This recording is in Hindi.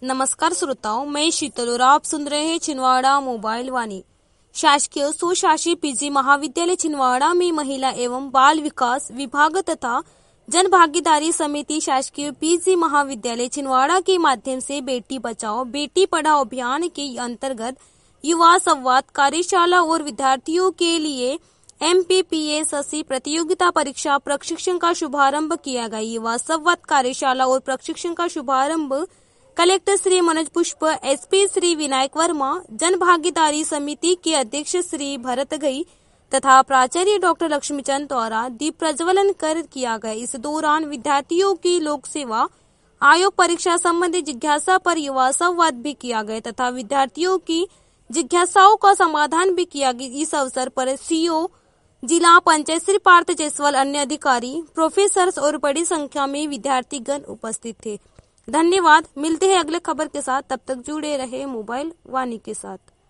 नमस्कार श्रोताओं, मैं शीतल और आप सुन रहे हैं छिंदवाड़ा मोबाइल वाणी। शासकीय स्वशासी पीजी महाविद्यालय छिंदवाड़ा में महिला एवं बाल विकास विभाग तथा जन भागीदारी समिति शासकीय पीजी महाविद्यालय छिंदवाड़ा के माध्यम से बेटी बचाओ बेटी पढ़ाओ अभियान के अंतर्गत युवा संवाद कार्यशाला और विद्यार्थियों के लिए MPPSC प्रतियोगिता परीक्षा प्रशिक्षण का शुभारंभ किया गया। युवा संवाद कार्यशाला और प्रशिक्षण का शुभारंभ कलेक्टर श्री मनोज पुष्प, SP श्री विनायक वर्मा, जन भागीदारी समिति के अध्यक्ष श्री भरत गई तथा प्राचार्य डॉक्टर लक्ष्मीचंद द्वारा दीप प्रज्वलन कर किया गया। इस दौरान विद्यार्थियों की लोक सेवा आयोग परीक्षा संबंधी जिज्ञासा पर युवा संवाद भी किया गया तथा विद्यार्थियों की जिज्ञासाओं का समाधान भी किया गया। इस अवसर पर CO जिला पंचायत श्री पार्थ जायसवाल, अन्य अधिकारी, प्रोफेसर्स और बड़ी संख्या में विद्यार्थीगण उपस्थित थे। धन्यवाद। मिलते हैं अगले खबर के साथ, तब तक जुड़े रहे मोबाइल वाणी के साथ।